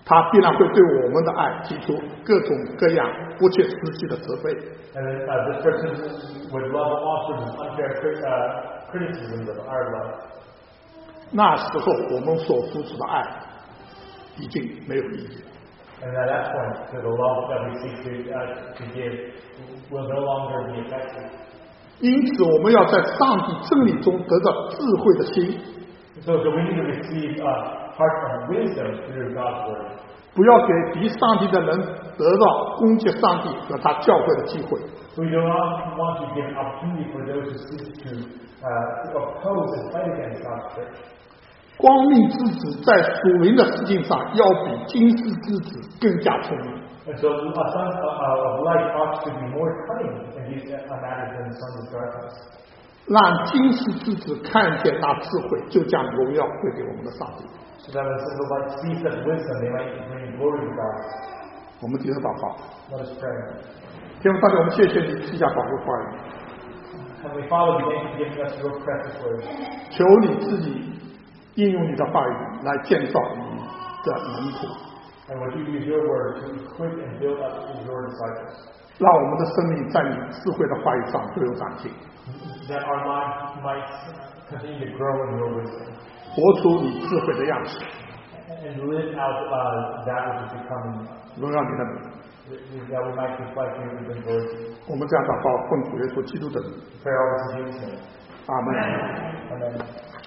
他必然会对我们的爱提出各种各样不切实际的责备。 And then, this person would love all sorts of unfair criticisms of our love. 那时候我们所付出的爱已经没有意义。 And at that point, the love that we seek to give will no longer be effective. 因此，我们要在上帝真理中得到智慧的心。 So we need to receive heart and wisdom through God's word. 不要给敌上帝的人得到攻击上帝和他教会的机会。 We do not want to give opportunity for those who seek to oppose and fight against God's church. 光明之子在属灵的事情上要比今世之子更加聪明。 And so a son of light ought to be more cunning in these matters than the sons of darkness. 让今世之子看见那智慧，就将荣耀归给我们的上帝。 So that when sons of light see such wisdom, they might bring glory to God. 我们低头祷告。 Let us pray. 天父上帝，我们谢谢你赐下宝贵话语。 Heavenly Father, we thank you for giving us your precious word. 求你自己应用你的话语来建造你的门徒。 And would you use your word to equip and build up your disciples? 让我们的生命在你智慧的话语上都有长进。 That our lives might continue to grow in your wisdom. 活出你智慧的样式。 And live out that which is becoming. 荣耀你的名。 That we might reflect your wisdom glory. 我们这样祷告，奉主耶稣基督的名。 Pray all this in Jesus' name. 阿门。 Amen.